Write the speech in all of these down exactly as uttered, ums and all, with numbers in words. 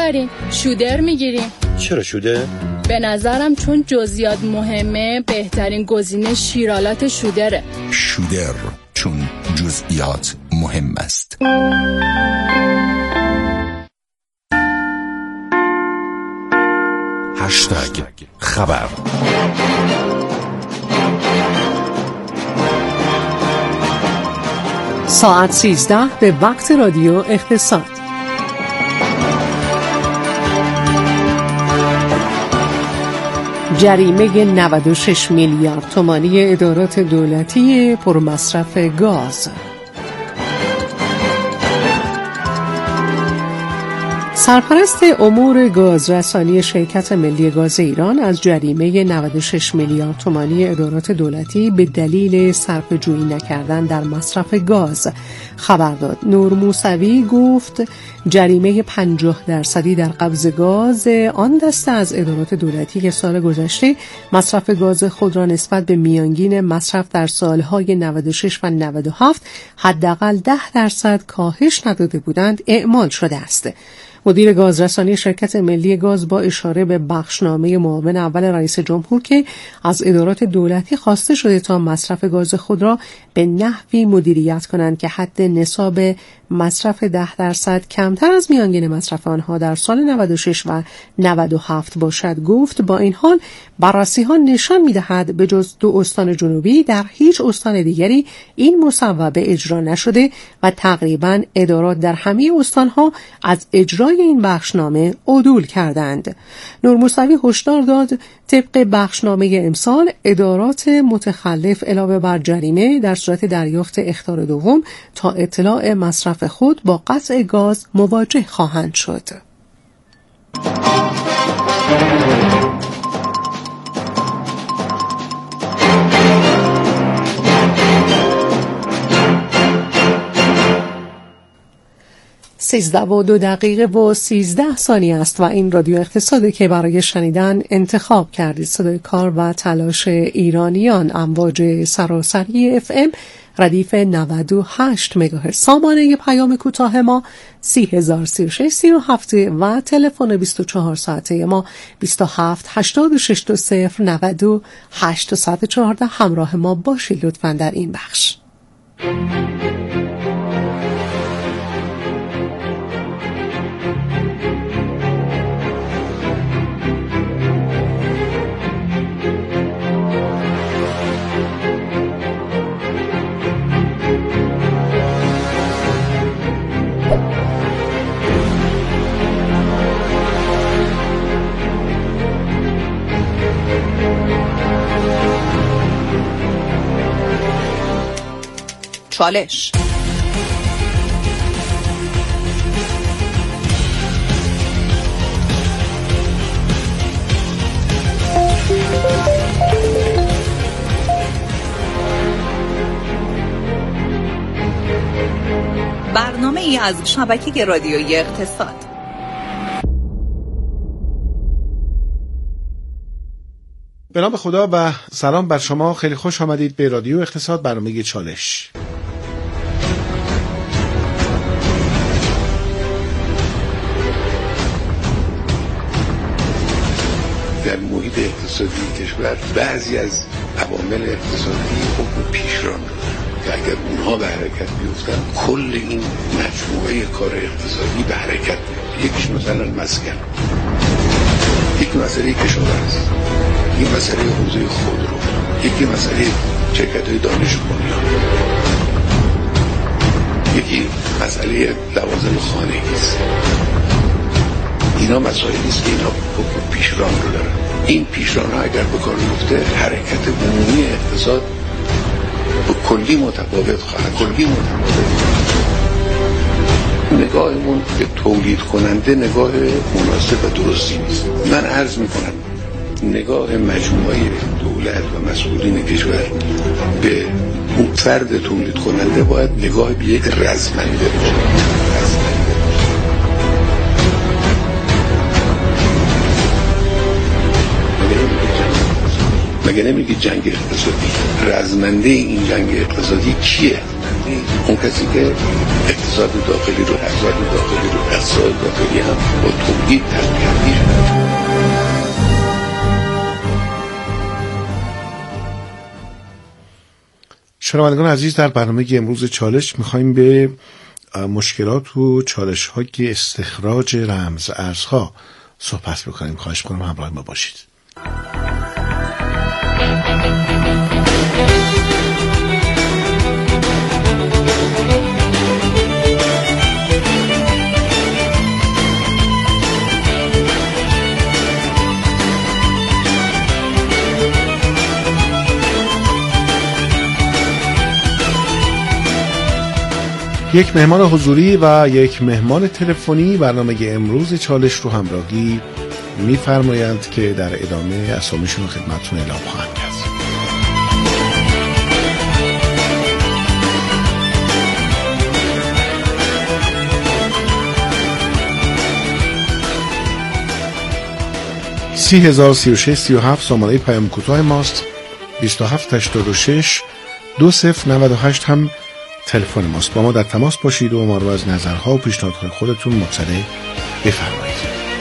آفرین، شودر میگیریم. چرا شودر؟ به نظرم چون جزئیات مهمه بهترین گزینه شیرالات شودره. شودر چون جزئیات مهم است. هشتگ خبر. ساعت سیزده به وقت رادیو اقتصاد. جریمه نود و شش میلیارد تومانی ادارات دولتی پرمصرف گاز. سرپرست امور گازرسانی شرکت ملی گاز ایران از جریمه نود و شش میلیارد تومانی ادارات دولتی به دلیل صرفه‌جویی نکردن در مصرف گاز خبر داد. نور موسوی گفت جریمه پنجاه درصدی در قبض گاز آن دسته از ادارات دولتی که سال گذشته مصرف گاز خود را نسبت به میانگین مصرف در سالهای نود و شش و نود و هفت حداقل ده درصد کاهش نداده بودند اعمال شده است. مدیر گازرسانی شرکت ملی گاز با اشاره به بخشنامه معاون اول رئیس جمهور که از ادارات دولتی خواسته شده تا مصرف گاز خود را به نحوی مدیریت کنند که حد نصاب مصرف ده درصد کمتر از میانگین مصرف آنها در سال نود و شش و نود و هفت باشد، گفت با این حال بررسی ها نشان می‌دهد به جز دو استان جنوبی در هیچ استان دیگری این مصوبه اجرا نشده و تقریباً ادارات در همه استانها از اجرای این بخشنامه عدول کردند. نور موسوی هشدار داد طبق بخشنامه امسال ادارات متخلف علاوه بر جریمه در صورت دریافت اخطار دوم تا اطلاع مصرف خود با قطع گاز مواجه خواهند شد. سیزده و دو دقیقه و سیزده ثانیه است و این رادیو اقتصاده که برای شنیدن انتخاب کردید. صدای کار و تلاش ایرانیان، امواج سراسری اف ام ردیف نود و هشت مگاهرتز. سامانه پیام کوتاه ما سی هزار سی و شش سی و هفت و تلفن بیست و چهار ساعته ما بیست و هفت هشتاد و شش دو صفر نود و هشت صد و چهارده. همراه ما باشید لطفاً در این بخش. چالش. برنامه ای از شبکه رادیویی اقتصاد. به نام خدا و سلام بر شما. خیلی خوش آمدید به رادیو اقتصاد، برنامه چالش. در محیط اقتصادی کشور بعضی از عوامل اقتصادی حکم پیشران دارن که اگر اونها به حرکت بیفتن کل این مجموعه کار اقتصادی به حرکت بیفته. یکیش مثلا مسکن، یک مسئله کشاورزی، یک مسئله حوزه خودرو، یکی مسئله شرکت‌های دانش بنیان، یکی مسئله لوازم خانگی است. اینا مسائلی است که اینا حکم پیشران رو دارن. این پیشران ها اگر به کار بیفته حرکت عمومی اقتصاد به کلی متفاوت خواهد. کلی متفاوت. نگاهمون به تولید کننده نگاه مناسب و درستی نیست. من عرض میکنم نگاه مجموعه دولت و مسئولین کشور به اون فرد تولید کننده باید نگاه به یک رزمنده باشه. مگه نمیگی جنگ اقتصادی؟ رزمنده این جنگ اقتصادی کیه؟ اقتصادی اون کسی که اقتصاد داخلی رو اقتصاد داخلی رو اقتصاد داخلی هم با تولید تقویت می‌کنه. شنوندگان عزیز، در برنامه امروز چالش می‌خوایم به مشکلات و چالش‌های استخراج رمز ارزها صحبت بکنیم. خواهش می‌کنم همراه ما باشید. یک مهمان حضوری و یک مهمان تلفنی برنامه امروز چالش رو همراهی می‌فرمایند که در ادامه اسامیشون خدمتتون اعلام خواهم کرد. سی هزار سی و شش سی و هفت شماره پیام کوتاه ماست. بیست و هفت هشتاد و شش دو صفر نود و هشت هم تلفن ماست. با ما در تماس باشید و ما رو از نظرها و پیشنهادهای خودتون مطلع بفرمایید.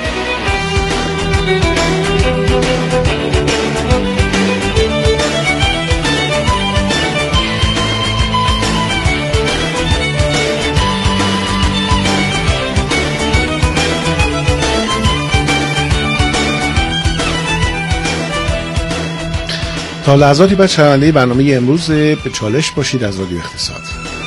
تا لحظاتی بعد شنونده برنامه امروز به چالش باشید از رادیو اقتصاد.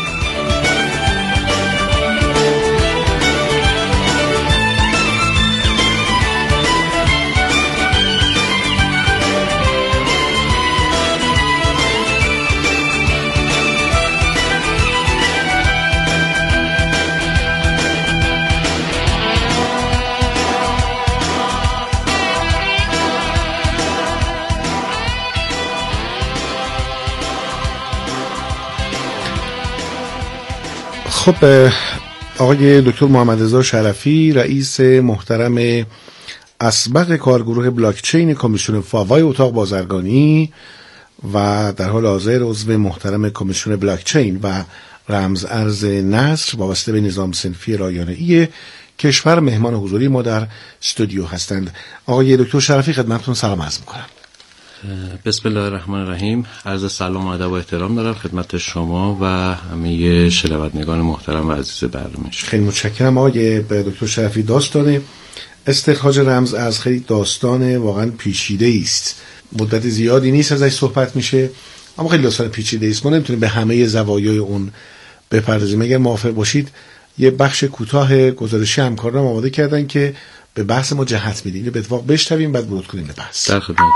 خب آقای دکتر محمد رضا شرفی، رئیس محترم اسبق کارگروه بلاکچین کمیسیون فاوای اتاق بازرگانی و در حال حاضر عضو محترم کمیسیون بلاکچین و رمز ارز نصر وابسته به نظام صنفی رایانه‌ای کشور، مهمان حضوری ما در استودیو هستند. آقای دکتر شرفی خدمتتون سلام عرض می‌کنم. بسم الله الرحمن الرحیم. عرض سلام و ادب و احترام دارم خدمت شما و همه شنوندگان محترم و عزیز برنامه. خیلی متشکرم آقای دکتر شرفی. داستان استخراج رمز ارز خیلی داستان واقعا پیچیده است. مدت زیادی نیست ازش صحبت میشه، اما خیلی داستان پیچیده است. ما نمیتونیم به همه زوایای اون بپردازیم. اگر موافق باشید یه بخش کوتاه گزارشی همکاران آماده کردن که به بحث ما جهت میده. اینو به اتفاق بشنویم بعد ورود کنیم به بحث. در خدمتتون.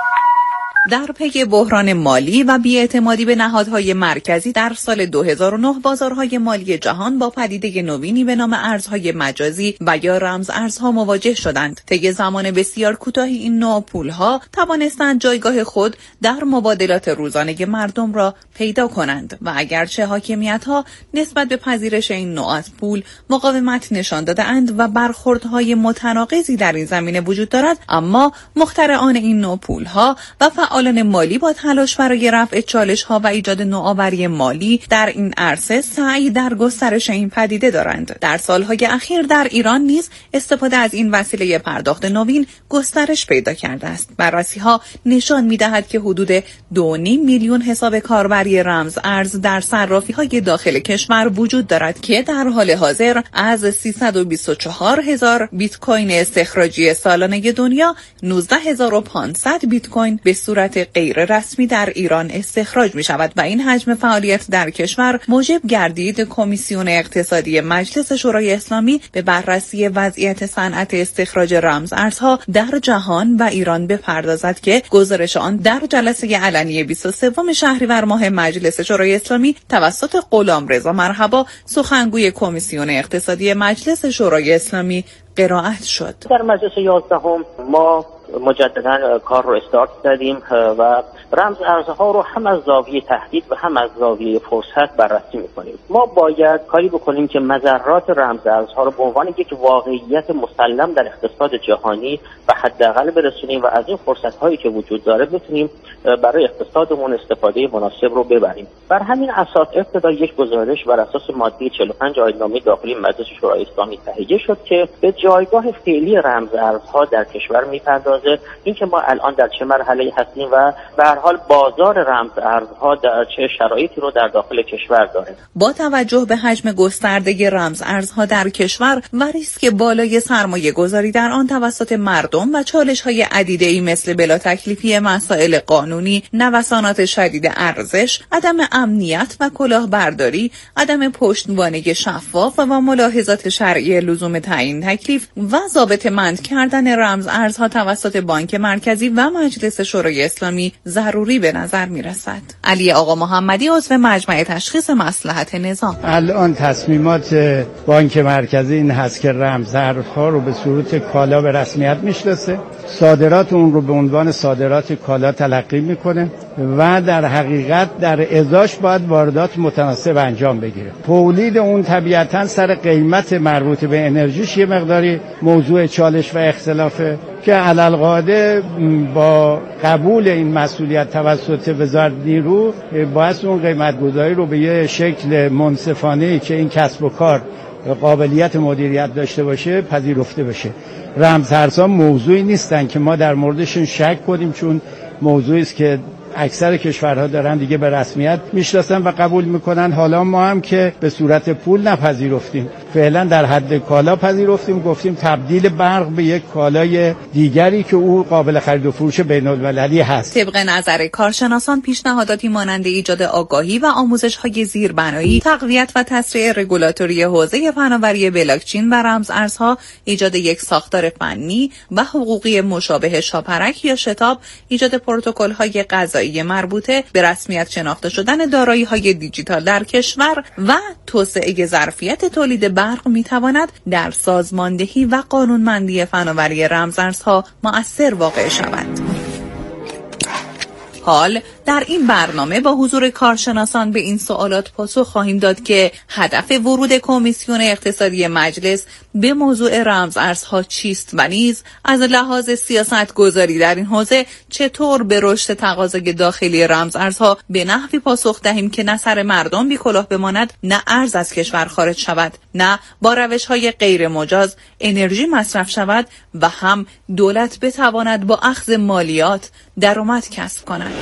در پی بحران مالی و بی‌اعتمادی به نهادهای مرکزی در سال دو هزار و نه بازارهای مالی جهان با پدیده نوینی به نام ارزهای مجازی و یا رمز ارزها مواجه شدند. طی زمان بسیار کوتاهی این نوع پولها توانستند جایگاه خود در مبادلات روزانه مردم را پیدا کنند و اگرچه حاکمیت‌ها نسبت به پذیرش این نوع از پول مقاومت نشان داده‌اند و برخوردهای متناقضی در این زمینه وجود دارد، اما مخترعان این نوع پولها و فعالان مالی با تلاش برای رفع چالش‌ها و ایجاد نوآوری مالی در این عرصه سعی در گسترش این پدیده دارند. در سالهای اخیر در ایران نیز استفاده از این وسیله پرداخت نوین گسترش پیدا کرده است. بررسی‌ها نشان می‌دهد که حدود دو و نیم میلیون حساب کاربری رمز ارز در صرافی‌های داخل کشور وجود دارد که در حال حاضر از سیصد و بیست و چهار هزار بیت کوین استخراجی سالانه دنیا نوزده هزار و پانصد بیت کوین به صورت غیر رسمی در ایران استخراج می شود و این حجم فعالیت در کشور موجب گردید کمیسیون اقتصادی مجلس شورای اسلامی به بررسی وضعیت صنعت استخراج رمز ارزها در جهان و ایران بپردازد که گزارش آن در جلسه علنی بیست و سوم شهریور ماه مجلس شورای اسلامی توسط غلامرضا مرحبا سخنگوی کمیسیون اقتصادی مجلس شورای اسلامی قرائت شد. در مجلس یازدهم ما مجددا کار رو استارت دادیم و رمز ارزها رو هم از زاویه تهدید و هم از زاویه فرصت بررسی میکنیم. ما باید کاری بکنیم که مضرات رمز ارزها رو به عنوان یک واقعیت مسلم در اقتصاد جهانی و حداقل برسونیم و از این فرصت هایی که وجود داره بتونیم برای اقتصادمون استفاده مناسب رو ببریم. بر همین اساس ابتدا یک گزارش بر اساس ماده چهل و پنج آیین‌نامه داخلی مجلس شورای اسلامی تهیه شد که به جایگاه فعلی رمز ارزها در کشور میپردازه، اینکه ما الان در چه مرحله هستیم و به هر حال بازار رمز ارزها در چه شرایطی رو در داخل کشور داره. با توجه به حجم گسترده رمز ارزها در کشور و ریسک بالای سرمایه گذاری در آن توسط مردم و چالش های عدیده‌ای مثل بلا تکلیفی مسائل قانونی، نوسانات شدید ارزش، عدم امنیت و کلاهبرداری، عدم پشتوانه شفاف و ملاحظات شرعی لزوم تعیین تکلیف و ضابطه‌مند کردن رمز ارزها توسط بانک مرکزی و مجلس شورای اسلامی ضروری به نظر می‌رسد. علی آقا محمدی، عضو مجمع تشخیص مصلحت نظام: الان تصمیمات بانک مرکزی این هست که رمز ارزها رو به صورت کالا به رسمیت میشناسه، صادرات اون رو به عنوان صادرات کالا تلقی میکنه و در حقیقت در ازاش باید واردات متناسب انجام بگیره. تولید اون طبیعتاً سر قیمت مربوط به انرژیش یه مقداری موضوع چالش و اختلافه که علالقاعده با قبول این مسئولیت توسط وزارت نیرو باید اون قیمت گذاری رو به یه شکل منصفانه‌ای که این کسب و کار قابلیت مدیریت داشته باشه پذیرفته بشه. رمزارزها موضوعی نیستن که ما در موردشون شک کنیم، چون موضوعی است که اکثر کشورها دارن دیگه به رسمیت میشناسن و قبول میکنن. حالا ما هم که به صورت پول نپذیرفتیم، فعلا در حد کالا پذیرفتیم، گفتیم تبدیل برق به یک کالای دیگری که او قابل خرید و فروش بین المللی هست. طبق نظر کارشناسان، پیشنهاداتی مانند ایجاد آگاهی و آموزش‌های زیربنایی، تقویت و تسریع رگولاتوری حوزه فناوری بلاکچین و رمز ارزها، ایجاد یک ساختار فنی و حقوقی مشابه شاپرک یا شتاب، ایجاد پروتکل‌های قضایی مربوطه به رسمیت شناخته شدن دارایی‌های دیجیتال در کشور و توسعه ظرفیت تولید برق می‌تواند در سازماندهی و قانونمندی فناوری رمزارزها مؤثر واقع شود. حال در این برنامه با حضور کارشناسان به این سوالات پاسخ خواهیم داد که هدف ورود کمیسیون اقتصادی مجلس به موضوع رمز ارزها چیست و نیز از لحاظ سیاست گذاری در این حوزه چطور به رشد تقاضای داخلی رمز ارزها به نحوی پاسخ دهیم که نه سر مردم بی کلاه بماند، نه ارز از کشور خارج شود، نه با روش‌های غیر مجاز انرژی مصرف شود و هم دولت بتواند با اخذ مالیات درآمد کسب کند.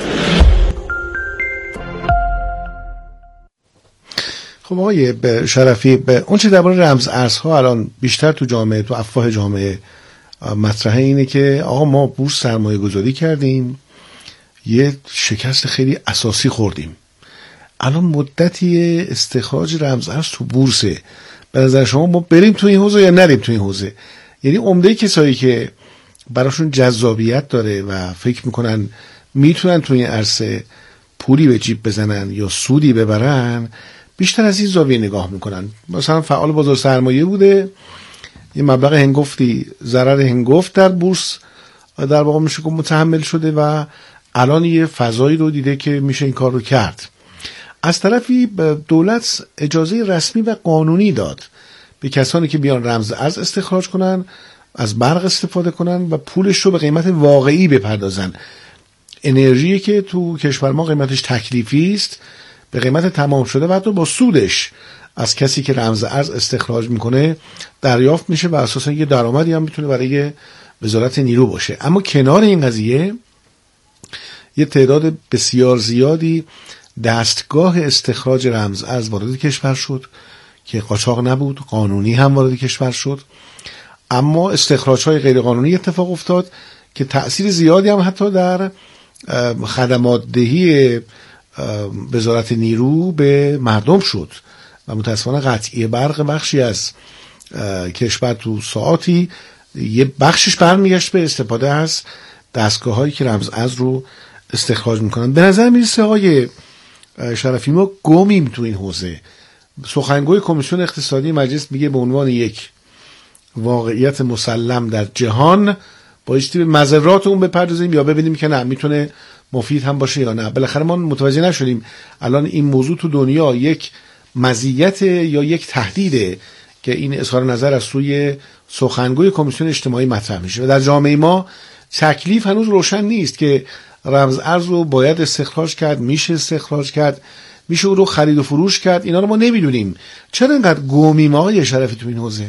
خب آقای شرفی، به اون چه درباره رمز ارزها الان بیشتر تو جامعه، تو افواه جامعه مطرحه اینه که آقا ما بورس سرمایه گذاری کردیم، یه شکست خیلی اساسی خوردیم، الان مدتی استخراج رمز ارز تو بورسه، به نظر شما ما بریم تو این حوزه یا نریم تو این حوزه؟ یعنی عمده کسایی که براشون جذابیت داره و فکر میکنن میتونن تو این عرصه پولی به جیب بزنن یا سودی ببرن، بیشتر از این زاویه نگاه میکنن. مثلا فعال بازار سرمایه بوده، یه مبلغ هنگفتی ضرر هنگفت در بورس در واقع میشه که متحمل شده و الان یه فضایی رو دیده که میشه این کار رو کرد. از طرفی دولت اجازه رسمی و قانونی داد به کسانی که بیان رمز ارز استخراج کنن، از برق استفاده کنن و پولش رو به قیمت واقعی بپردازن. انرژی که تو کشور ما قیمتش تکلیفی است، به قیمت تمام شده و حتی با سودش از کسی که رمز ارز استخراج میکنه دریافت میشه و اساسا یه درآمدی هم میتونه برای وزارت نیرو باشه. اما کنار این قضیه یه تعداد بسیار زیادی دستگاه استخراج رمز ارز وارد کشور شد که قاچاق نبود، قانونی هم وارد کشور شد، اما استخراج‌های غیر قانونی اتفاق افتاد که تأثیر زیادی هم حتی در خدمات دهی وزارت نیرو به مردم شد و متاسفانه قطعی برق بخشی از کشور تو ساعاتی یه بخشش برمیگشت به استفاده از دستگاه‌هایی که رمز ارز رو استخراج میکنن. به نظر میرسه آقای شرفی ما گمیم تو این حوزه. سخنگوی کمیسیون اقتصادی مجلس میگه به عنوان یک واقعیت مسلم در جهان بایستی به مضرات اون بپردازیم یا ببینیم که نه میتونه مفید هم باشه یا نه. بالاخره ما متوجه نشدیم الان این موضوع تو دنیا یک مزیت یا یک تهدیده که این اظهار نظر از سوی سخنگوی کمیسیون اجتماعی مطرح میشه و در جامعه ما تکلیف هنوز روشن نیست که رمز ارز رو باید استخراج کرد، میشه استخراج کرد، میشه او رو خرید و فروش کرد. اینا رو ما نمیدونیم. چرا اینقدر گمیم آقای شرفی تو این حوزه؟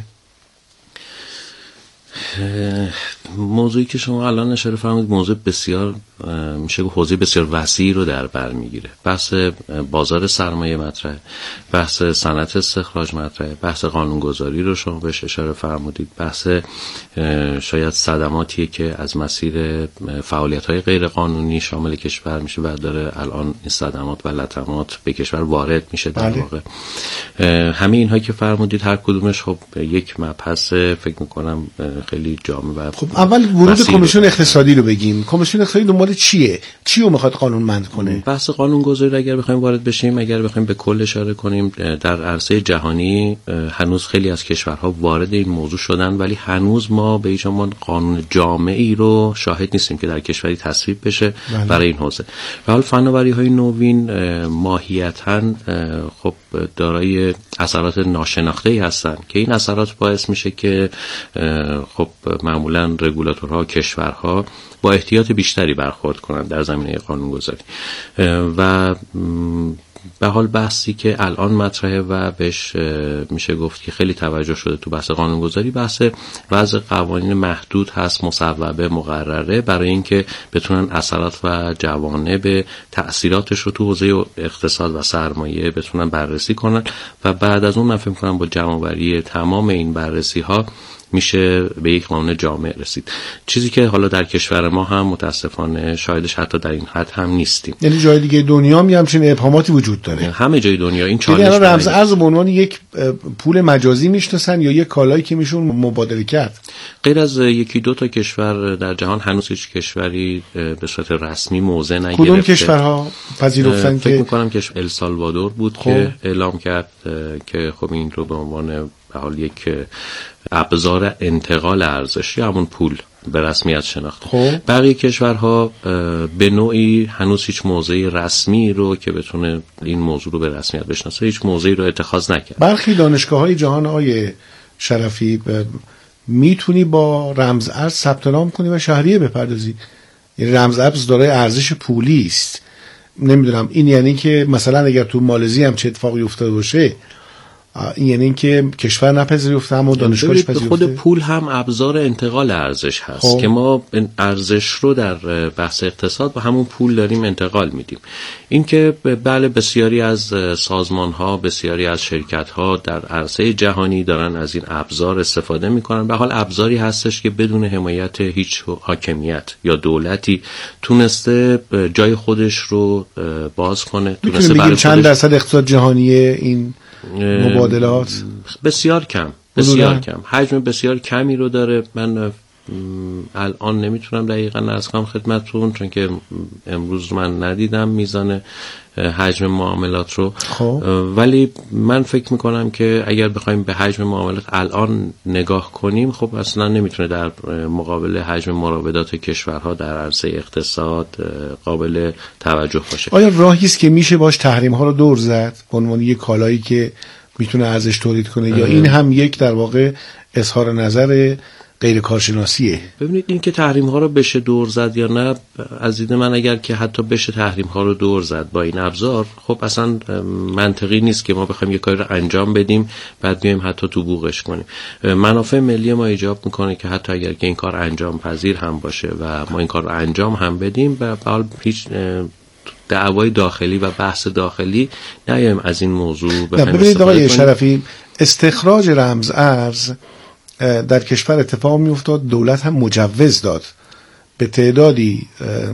موضوعی که شما الان اشاره فرمودید موضوع بسیار میشه گفت حوزه بسیار وسیعی رو در بر میگیره. بحث بازار سرمایه مطرحه، بحث صنعت استخراج مطرحه، بحث قانونگذاری رو شما بهش اشاره فرمودید، بحث شاید صدماتیه که از مسیر فعالیت‌های غیر قانونی شامل کشور میشه و داره الان این صدمات و لطمات به کشور وارد میشه در بله. واقع. همه اینها که فرمودید هر کدومش خب یک مبحث فکر میکنم خیلی جامع و خب اول ورود کمیسیون اقتصادی رو بگیم. کمیسیون اقتصادی دنبال چیه؟ چی رو میخواد قانونمند کنه؟ بحث قانونگذاری اگر بخوایم وارد بشیم، اگر بخوایم به کل اشاره کنیم، در عرصه جهانی هنوز خیلی از کشورها وارد این موضوع شدن ولی هنوز ما به هیچ عنوان قانون جامعی رو شاهد نیستیم که در کشوری تصویب بشه بله. برای این حوزه. و حال فناوری‌های نوین ماهیتاً خب دارای اثرات ناشناخته‌ای هستن که این اثرات باعث میشه که خب معمولاً رگولاتورها کشورها با احتیاط بیشتری برخورد کنند در زمینه قانونگذاری و به حال بحثی که الان مطرحه و بهش میشه گفت که خیلی توجه شده تو بحث قانونگذاری، بحث وضع قوانین محدود هست، مصوبه، مقرره، برای اینکه بتونن اثرات و جوانب تأثیراتش رو تو حوزه اقتصاد و سرمایه بتونن بررسی کنن و بعد از اون من فکر کنم با جمع‌آوری تمام این بررسی ها میشه به یک قانون جامع رسید. چیزی که حالا در کشور ما هم متاسفانه شاهدش حتی در این حد هم نیستیم. یعنی جای دیگه دنیا هم همچین ابهاماتی وجود داره. همه جای دنیا این چالش یعنی رمز ارز به عنوان یک پول مجازی میشناسن یا یک کالایی که میشون مبادله کرد. غیر از یکی دو تا کشور در جهان هنوز هیچ کشوری به صورت رسمی موضع نگرفته. کدوم کشورها پذیرفتن که فکر می‌کنم که السالوادور بود خب. که اعلام کرد که خب این رو به عنوان به حال یک ابزار انتقال ارزش یا همون پول به رسمیت شناخته. خب. بقیه کشورها به نوعی هنوز هیچ موضعی رسمی رو که بتونه این موضوع رو به رسمیت بشناسه هیچ موضعی رو اتخاذ نکرد. برخی دانشگاه‌های جهان آقای شرفی میتونی با رمز ارز ثبت نام کنی و شهریه بپردازی. این رمز ارز دارای ارزش پولی است. نمیدونم این یعنی که مثلا اگر تو مالزی هم چه اتفاقی افتاده باشه این یعنی این که کشور نپذیرفته هم و دانشگاهش پذیرفته. خود پول هم ابزار انتقال ارزش هست خب. که ما ارزش رو در بحث اقتصاد با همون پول داریم انتقال میدیم. این که بله بسیاری از سازمان ها، بسیاری از شرکت ها در عرصه جهانی دارن از این ابزار استفاده میکنن. به حال ابزاری هستش که بدون حمایت هیچ حاکمیت یا دولتی تونسته جای خودش رو باز کنه. تونسته برای چند درصد اقتصاد جهانی این مبادلات بسیار کم بسیار کم حجم بسیار کمی رو داره. من الان نمیتونم دقیقاً عرض کنم خدمتتون چون که امروز من ندیدم میزان حجم معاملات رو خب. ولی من فکر میکنم که اگر بخوایم به حجم معاملات الان نگاه کنیم خب اصلا نمیتونه در مقابل حجم مراودات کشورها در عرصه اقتصاد قابل توجه باشه. آیا راهی است که میشه باش تحریم ها رو دور زد به عنوان یک کالایی که میتونه ارزش تولید کنه یا این هم یک در واقع اظهار نظر غیر کارشناسیه؟ ببینید این که تحریم ها رو بشه دور زد یا نه، از دید من اگر که حتی بشه تحریم ها رو دور زد با این ابزار خب اصلا منطقی نیست که ما بخوایم یک کاری رو انجام بدیم بعد بیایم حتی تو بوقش کنیم. منافع ملی ما ایجاب میکنه که حتی اگر که این کار انجام پذیر هم باشه و ما این کار رو انجام هم بدیم به حال هیچ دعوای داخلی و بحث داخلی نیایم از این موضوع بخوایم. ببینید آقای شرفی، استخراج رمز ارز در کشور اتفاق می افتاد، دولت هم مجوز داد به تعدادی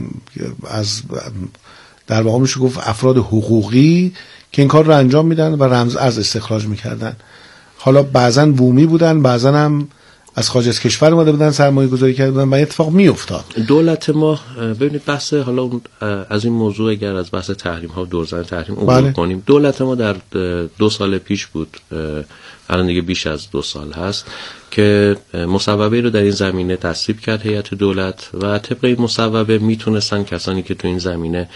از در واقع میشه گفت افراد حقوقی که این کار رو انجام میدن و رمز ارز استخراج میکردن. حالا بعضن بومی بودن، بعضن هم از خارج از کشور اومده بودن سرمایه گذاری کرده بودن و اتفاق می افتاد. دولت ما ببینید بحث حالا از این موضوع اگر از بحث تحریم ها و دورزن تحریم عبور بله. کنیم، دولت ما در دو سال پیش بود الان دیگه بیش از دو سال هست که مصوبه رو در این زمینه تصویب کرد هیئت دولت و طبق این مصوبه میتونستن کسانی که تو این زمینه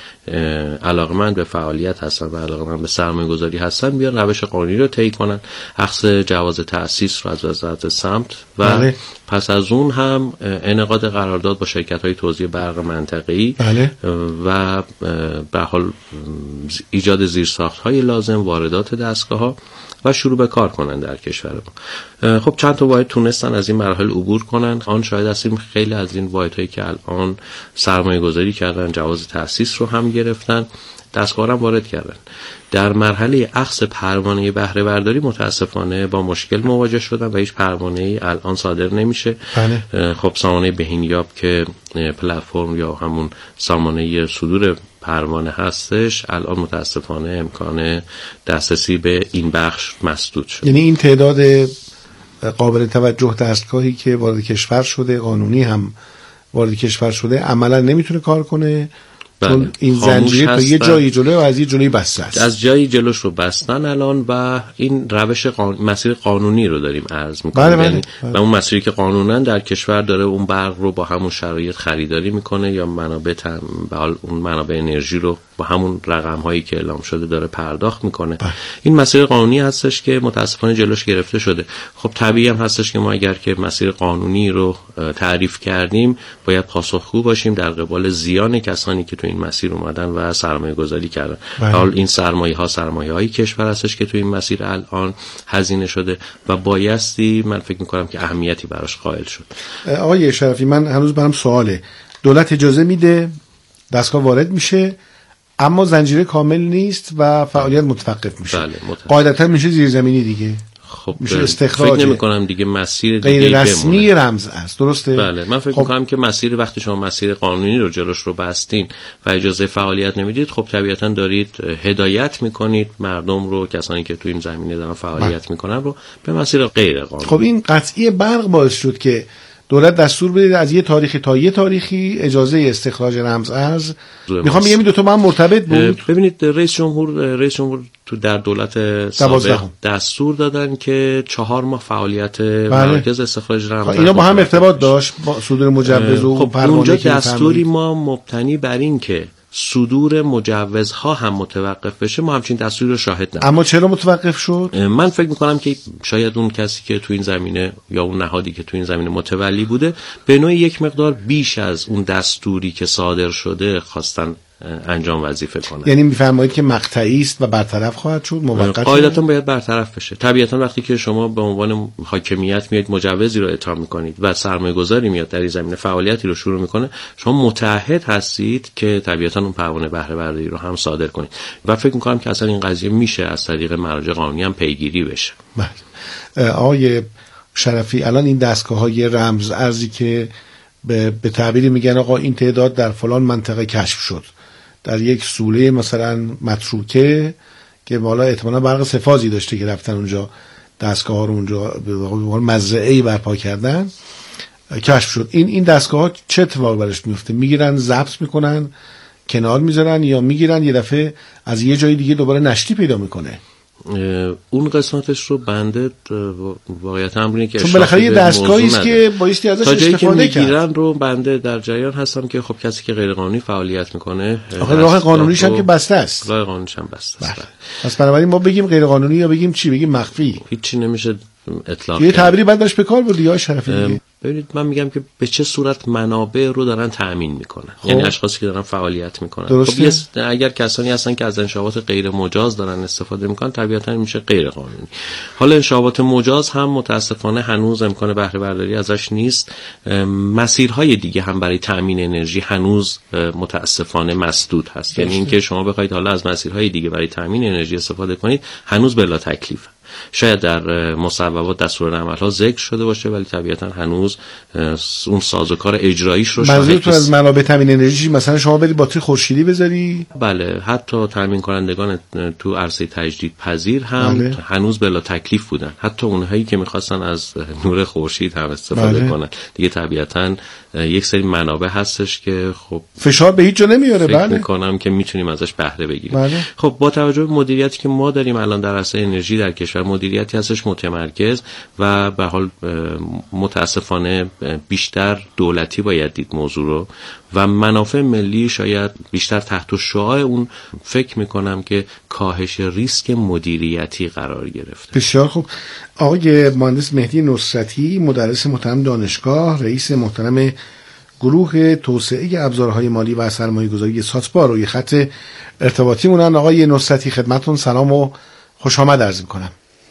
علاقمند به فعالیت هستن و علاقمند به سرمایه گذاری هستن بیان روش قانونی رو طی کنن، اخذ جواز تأسیس رو از وزارت سمت و بله. پس از اون هم انعقاد قرارداد با شرکت‌های توزیع برق منطقه‌ای بله. و به حال ایجاد زیرساخت‌های لازم، واردات دستگاه‌ها و شروع به کار کنن در کشور ما. خب چند تا واحد تونستن از این مراحل عبور کنن. آن شاید هستیم خیلی از این واحدهایی که الان سرمایه گذاری کردن جواز تأسیس رو هم گرفتن، دستگاه هم وارد کردن. در مرحله اخذ پروانه بهره برداری متاسفانه با مشکل مواجه شدن و هیچ پروانه‌ای الان صادر نمیشه. بله. خب سامانه بهینیاب که پلتفرم یا همون سامانه صدور پروانه هستش الان متاسفانه امکان دسترسی به این بخش مسدود شد. یعنی این تعداد قابل توجه دستگاهی که وارد کشور شده، قانونی هم وارد کشور شده، عملا نمیتونه کار کنه. بله. این زنجیره تا یه جایی جلوی و از یه جلوی بسته است. از جایی جلوش رو بستن الان و این روش قان... مسیر قانونی رو داریم عرض می‌کنیم. بله بله. یعنی بله. و اون مسیری که قانونا در کشور داره اون برق رو با همون شرایط خریداری میکنه یا منابع تم... به حال اون منابع انرژی رو با همون رقم‌هایی که اعلام شده داره پرداخت میکنه. بله. این مسیر قانونی هستش که متاسفانه جلوش گرفته شده. خب طبیعی هم هستش که ما اگر که مسیر قانونی رو تعریف کردیم باید پاسخگو باشیم در قبال زیان کسانی که تو این مسیر اومدن و سرمایه گذاری کردن. حال این سرمایه ها سرمایه های کشور هستش که تو این مسیر الان هزینه شده و بایستی من فکر میکنم که اهمیتی براش قائل شد. آقای شرفی من هنوز برام سواله، دولت اجازه میده دستگاه وارد میشه اما زنجیره کامل نیست و فعالیت متوقف میشه. بله قاعدتا میشه زیرزمینی دیگه. خب میشه استخراج. فکر نمی کنم دیگه مسیر دیگه غیر رسمی رمز است، درسته؟ بله من فکر خب. میکنم که مسیر وقتی شما مسیر قانونی رو جلوش رو بستین و اجازه فعالیت نمیدید خب طبیعتا دارید هدایت میکنید مردم رو، کسانی که تو این زمینه دارن فعالیت میکنن رو به مسیر غیر قانونی. خب این قطعی برق باعث شد که دولت دستور بده از یه تاریخی تا یه تاریخی اجازه استخراج رمز ارز. میخوام بگم این دو تا با هم مرتبط بود. ببینید رئیس جمهور رئیس جمهور تو در دولت سابق دستور دادن که چهار ماه فعالیت مرکز استخراج رمز اینا با هم ارتباط داشت با صدور مجوز و خب پروانه. اونجا دستوری ما مبتنی بر این که صدور مجوزها هم متوقف بشه، ما همچین دستوری رو شاهد نداریم. اما چرا متوقف شد؟ من فکر میکنم که شاید اون کسی که تو این زمینه یا اون نهادی که تو این زمینه متولی بوده به نوعی یک مقدار بیش از اون دستوری که صادر شده خواستن انجام وظیفه کنن. یعنی میفرمایید که مقطعی است و برطرف خواهد شد، موقت قاعدتاً باید برطرف بشه. طبیعتاً وقتی که شما به عنوان حاکمیت میاد مجوزی رو اعطا میکنید و سرمایه‌گذاری میاد در این زمینه فعالیتی رو شروع میکنه، شما متعهد هستید که طبیعتاً اون پروانه بهره برداری رو هم صادر کنید و فکر میکنم که اصلا این قضیه میشه از طریق مراجع قانونی هم پیگیری بشه. بله. آقای شرفی الان این دستگاه‌های رمز ارزی که به, به تعبیری میگن آقا این تعداد در فلان منطقه کشف شد در یک سوله مثلا متروکه که بالا احتمالاً برق سفازی داشته که رفتن اونجا دستگاه ها رو اونجا به مزرعه‌ای برپا کردن کشف شد. این این دستگاه ها چه اتفاقی برش میفته؟ میگیرن ضبط میکنن کنار میذارن یا میگیرن یه دفعه از یه جای دیگه دوباره نشتی پیدا میکنه؟ اون قسمتش رو بنده واقعیت امرینه که چون بالاخره یه دستگاهی است که بایستی ازش استفاده کرد. میگیرن رو بنده در جریان هستم که خب کسی که غیر قانونی فعالیت میکنه آخه راه قانونیش هم که بسته است. راه قانونیش هم بسته است. پس بنابراین ما بگیم غیر قانونی یا بگیم چی؟ بگیم مخفی. هیچی نمیشه اطلاق. یه تعبیری بعد داشت به کار بود یا شرفی. ببینید من میگم که به چه صورت منابع رو دارن تامین میکنن، خب. یعنی اشخاصی که دارن فعالیت میکنن. خب اگر کسانی هستن که از انشابات غیر مجاز دارن استفاده میکنن طبیعتا میشه غیر قانونی. حالا انشابات مجاز هم متاسفانه هنوز امکان بهره برداری ازش نیست. مسیرهای دیگه هم برای تامین انرژی هنوز متاسفانه مسدود هست. یعنی اینکه شما بخواید حالا از مسیرهای دیگه برای تامین انرژی استفاده کنید هنوز بلا تکلیف. شاید در مصوبات دستورالعمل‌ها ذکر شده باشه ولی طبیعتا هنوز اون سازوکار اجراییش رو شاهد نیست. منظور از منابع تامین انرژی مثلا شما برید باتری خورشیدی بذاری؟ بله، حتی تامین کنندگان تو عرصه تجدید پذیر هم بله. هنوز بلا تکلیف بودن. حتی اونهایی که می‌خواستن از نور خورشید هم استفاده بله. کنن. دیگه طبیعتا یک سری منابع هستش که خب فشار به هیچ جا نمیاره. فکر بله می‌کنم که میتونیم ازش بهره بگیریم. بله. خب با توجه به مدیریتی که ما داریم الان در عرصه انرژی در کشور و مدیریتی هستش متمرکز و به حال متاسفانه بیشتر دولتی باید دید موضوع رو و منافع ملی شاید بیشتر تحت شعاع اون فکر میکنم که کاهش ریسک مدیریتی قرار گرفته. بسیار خوب. آقای مهندس مهدی نصرتی، مدرس محترم دانشگاه، رئیس محترم گروه توسعه ابزارهای مالی و سرمایه‌گذاری ساتبا روی خط ارتباطی مونن. آقای نصرتی خدمتتون سلام و خوش آمد عرض میکنم.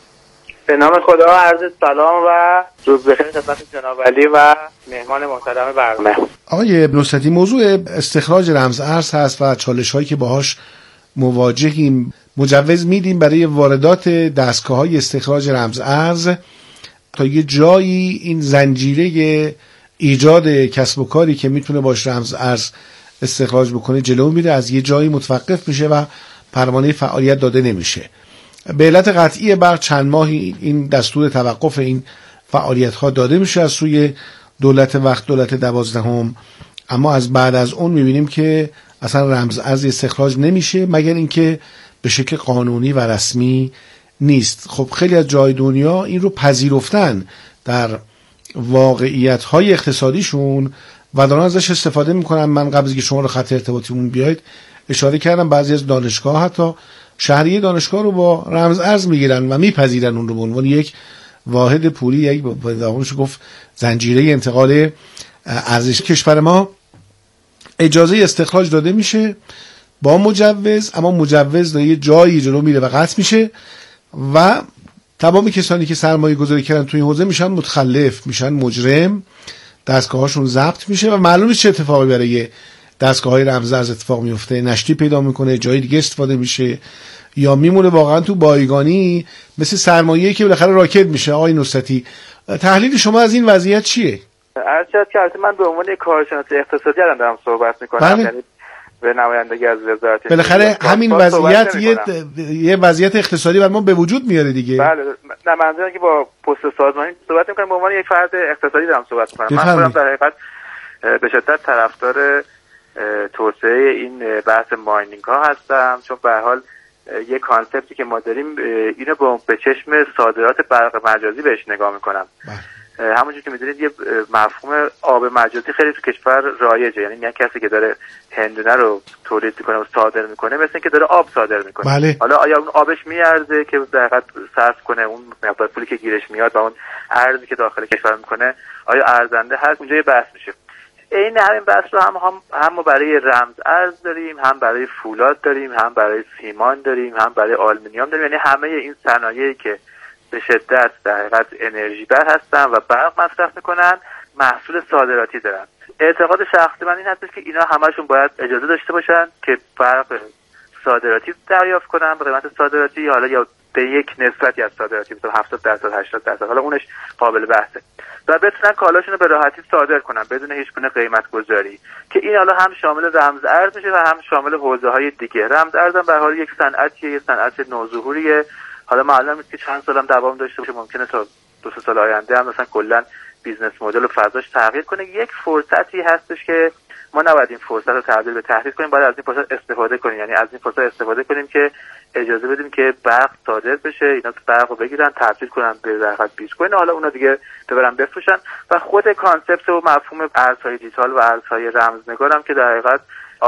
به نام خدا عرض سلام و روز بخیر خدمت جناب علی و مهمان محترم برنامه. آقای نصرتی، موضوع استخراج رمز ارز هست و چالش‌هایی که باهاش مواجهیم. مجوز میدیم برای واردات دستگاه‌های استخراج رمز ارز، تا یه جایی این زنجیره ایجاد کسب و کاری که میتونه باش رمز ارز استخراج بکنه جلو میره، از یه جایی متوقف میشه و پروانه فعالیت داده نمیشه. به علت قطعی بر چند ماهی این دستور توقف این فعالیت ها داده میشه از سوی دولت وقت دولت دوازدهم، اما از بعد از اون میبینیم که اصلا رمز ارز استخراج نمیشه مگر اینکه به شکل قانونی و رسمی نیست. خب خیلی از جای دنیا این رو پذیرفتن در واقعیت های اقتصادیشون و دارن ازش استفاده میکنن. من قبل از که شما رو خط ارتباطیمون بیاید اشاره کردم بعضی از دانشگاه حتی شهریه دانشگاه رو با رمز ارز میگیرن و میپذیرن اون رو به عنوان یک واحد پولی، یک به داخلش گفت زنجیره انتقال ارزش. کشور ما اجازه استخراج داده میشه با مجوز، اما مجوز در یه جایی جلو میره و قطع میشه و تمام کسانی که سرمایه گذاری کردن توی این حوزه میشن متخلف، میشن مجرم، دستگاهاشون ضبط میشه و معلوم نیست چه اتفاقی برای دستگاه‌های رمز ارز اتفاق میفته. نشتی پیدا میکنه، جای دیگه استفاده میشه یا میمونه واقعا تو بایگانی مثل سرمایه‌ای که بالاخره راکت میشه. آقای نصرتی، تحلیل شما از این وضعیت چیه؟ عرض شد که من به عنوان یک کارشناس اقتصادی الان دارم صحبت میکنم، بله. یعنی به نمایندگی از وزارت بالاخره همین وضعیت یه, یه وضعیت اقتصادی بر ما به وجود میاره دیگه. بله، نه منظورم که با پست سازمانی صحبت میکنم، به عنوان یک فرد اقتصادی دارم صحبت میکنم. من خودم در حقیقت به شدت طرفدار توسعه این بحث ماینینگ ها هستم، چون به هر حال یه کانسپتی که ما داریم اینو با به چشم صادرات برق مجازی بهش نگاه میکنم. همونجور که میدونید یه مفهوم آب مجازی خیلی تو کشور رایجه، یعنی میگن کسی که داره هندونه رو تولید میکنه و صادر میکنه مثل اینکه داره آب صادر میکنه. بله. حالا آیا اون آبش میارزه که در حقیقت صرف کنه اون مقدار پولی که گیرش میاد و اون ارزی که داخل کشور میکنه آیا ارزنده هست؟ اونجا یه بحث میشه. این همین بحث رو هم هم هم برای رمز ارز داریم، هم برای فولاد داریم، هم برای سیمان داریم، هم برای آلومینیوم داریم. یعنی همه این صنایعی که به شدت در حقیقت انرژی بر هستن و برق مصرف میکنن محصول صادراتی دارن. اعتقاد شخصی من این هست که اینا همشون باید اجازه داشته باشن که برق صادراتی دریافت کنن به قیمت صادراتی، حالا یا به یک نسبتی از صادراتی، مثلا هفتاد درصد هشتاد درصد، حالا اونش قابل بحثه، و بتونن کالاشون رو به راحتی صادر کنن بدون هیچ گونه قیمت گذاری، که این حالا هم شامل رمز ارز میشه و هم شامل حوزه های دیگه. رمز ارز هم به حال یک صنعتیه، یک صنعت نوظهوریه. حالا معلومه نیست که چند سالم دوام داشته باشه، ممکنه تا دو سه سال آینده هم مثلا کلا بیزنس مدل و فضاش تغییر کنه. یک فرصتی هستش که ما نباید این فرصت رو تبدیل به تهدید کنیم، باید از این فرصت استفاده کنیم، یعنی از این فرصت استفاده کنیم که اجازه بدیم که برق صادر بشه، اینا برق رو بگیرن تبدیل کنن به در حقیقت بیت کوین، حالا اونا دیگه ببرن بفروشن. و خود کانسپت و مفهوم ارزهای دیجیتال و ارزهای رمزنگارم که در حقیقت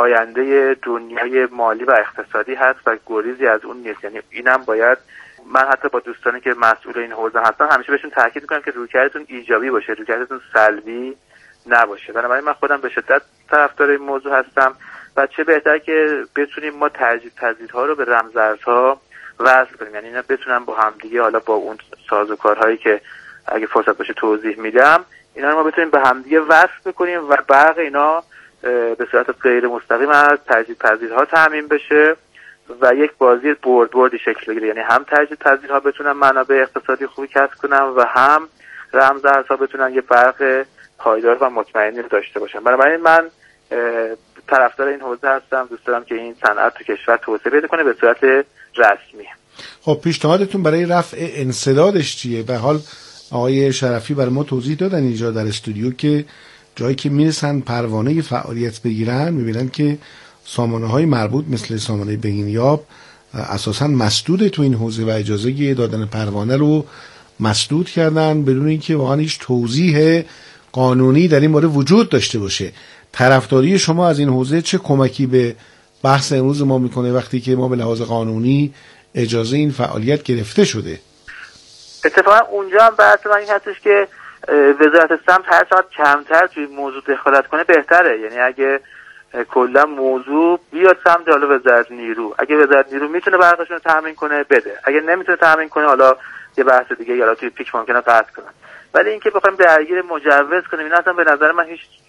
آینده دنیای مالی و اقتصادی هست و گریزی از اون نیست. یعنی اینم باید من حتی با دوستانی که مسئول این حوزه هستن همیشه بهشون تاکید میکنم که رویکردتون ایجابی باشه، رویکردتون سلبی نباشه. بنابراین من خودم به شدت طرفدار این موضوع هستم و چه بهتر که بتونیم ما تجدید پذیرها رو به رمزارزها وصل کنیم، یعنی اینا بتونن با همدیگه، حالا با اون سازوکارهایی که اگه فرصت باشه توضیح میدم، اینا رو ما بتونیم به همدیگه وصل بکنیم و برق اینا به صورت غیر مستقیم از تجدید پذیرها تامین بشه و یک بازی برد بردی شکل بگیره، یعنی هم تجدید پذیرها بتونن منابع اقتصادی خوبی کسب کنن و هم رمزارزها بتونن یه برق پایدار و مطمئنی رو داشته باشن. بنابراین من طرفدار این حوزه هستم، دوست دارم که این صنعت تو کشور توسعه پیدا کنه به صورت رسمی. خب پیشنهادتون برای رفع انسدادش چیه؟ به حال آقای شرفی برای ما توضیح دادن اینجا در استودیو که جایی که میرسن پروانه فعالیت بگیرن میبینن که سامانه های مربوط مثل سامانه بهینیاب اساساً مسدود تو این حوزه و اجازه دادن پروانه رو مسدود کردن بدون اینکه واقعا هیچ توضیح قانونی در این باره وجود داشته باشه. طرفداری شما از این حوزه چه کمکی به بحث امروز ما میکنه وقتی که ما به لحاظ قانونی اجازه این فعالیت گرفته شده؟ اتفاقا اونجا هم بحث من این هستش که وزارت سمت هر چقدر کمتر توی موضوع دخالت کنه بهتره. یعنی اگه کلا موضوع بیاد سمت حالا وزارت نیرو، اگه وزارت نیرو میتونه برقشون رو تامین کنه بده، اگه نمیتونه تامین کنه حالا یه بحث دیگه، یا توی پیک ممکنه قطع کنن. ولی اینکه بخوایم درگیر مجوز کنیم این اصلا به نظر من هیچ